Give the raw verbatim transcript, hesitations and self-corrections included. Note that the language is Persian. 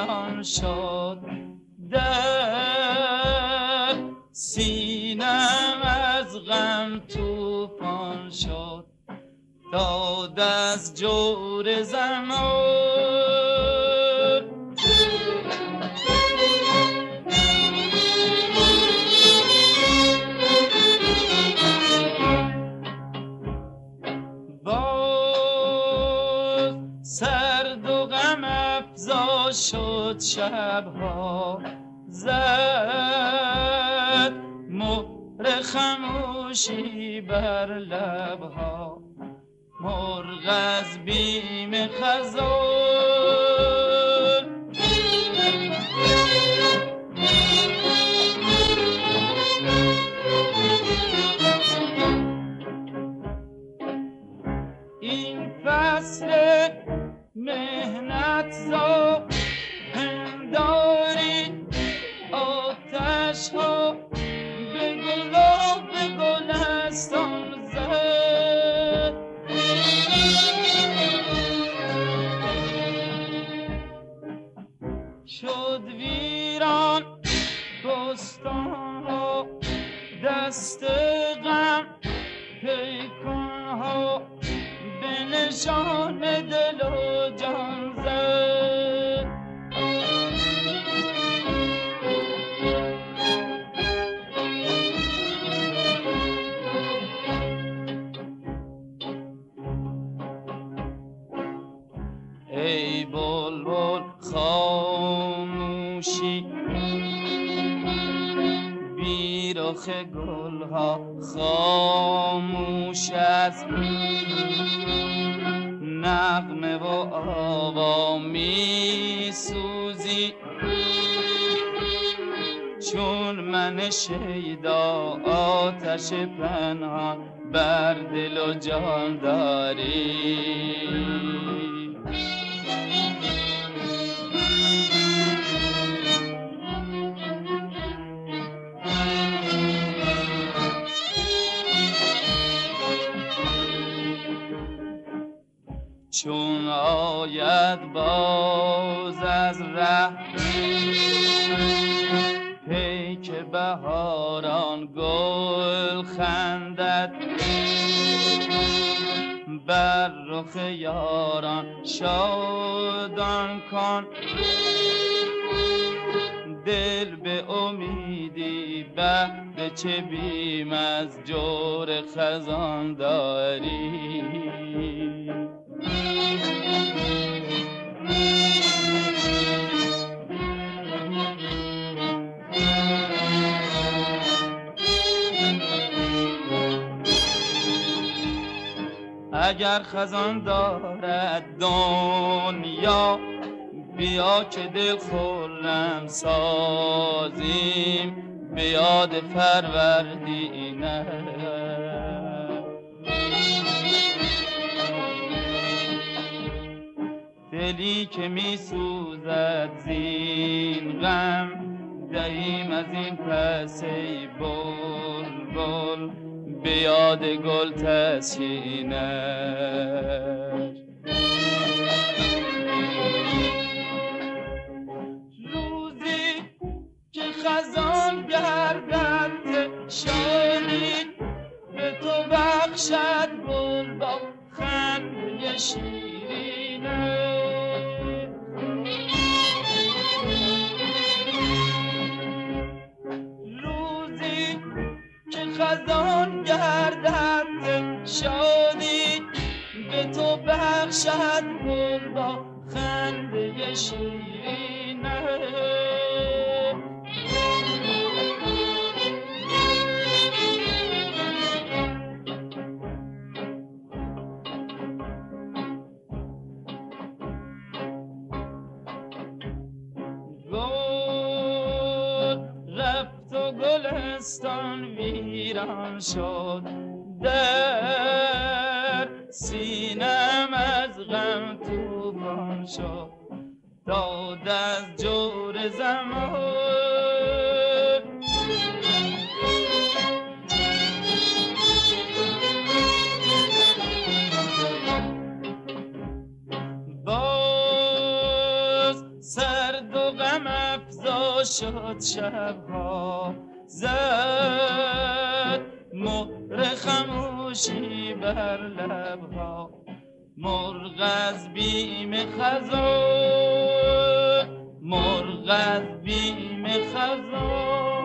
ویران شد، در سینم از غم طوفان شد، داد از جور زمان. باز سرد و غم افزا شد شبها، زد مهر خموشی بر لبها، مرغ از بیم خزان. این فصل مهنت زا پنداری آتش ها به گلاب به گلستان زد، شد ویران بستان ها، دست غم پیکان ها به نشان دل و جان زد. ای بلبل خاموشی بی رخ گلها، خاموش از نغمه و آوا می سوزی، چون من شیدا آتش پنهان بر دل و جان داری. چون آید باز از ره پیک بهاران، گل خندد بر رخ یاران، شادان کن دل به امیدی، بهر چه بیم از جور خزان داری. اگر خزان دارد دنیا، بیا که دل خرم سازیم به یاد فروردینه. دلی که می سوزد زین غم، دهیم از این پس ای بلبل به یاد گل تسکینش. روزی که خزان گردد شادی، به تو بخشد گل با خنده شیرینه. روزی که خزان گردد شادی، به تو بخشد گل با خنده شیرینه. گلستان ویران شد، در سینم از غم طوفان شد، داد از جور زمان. باز سرد ها شد شبها زد مهر خموشی بر لبها مرغ از بیم خزان مرغ از بیم خزان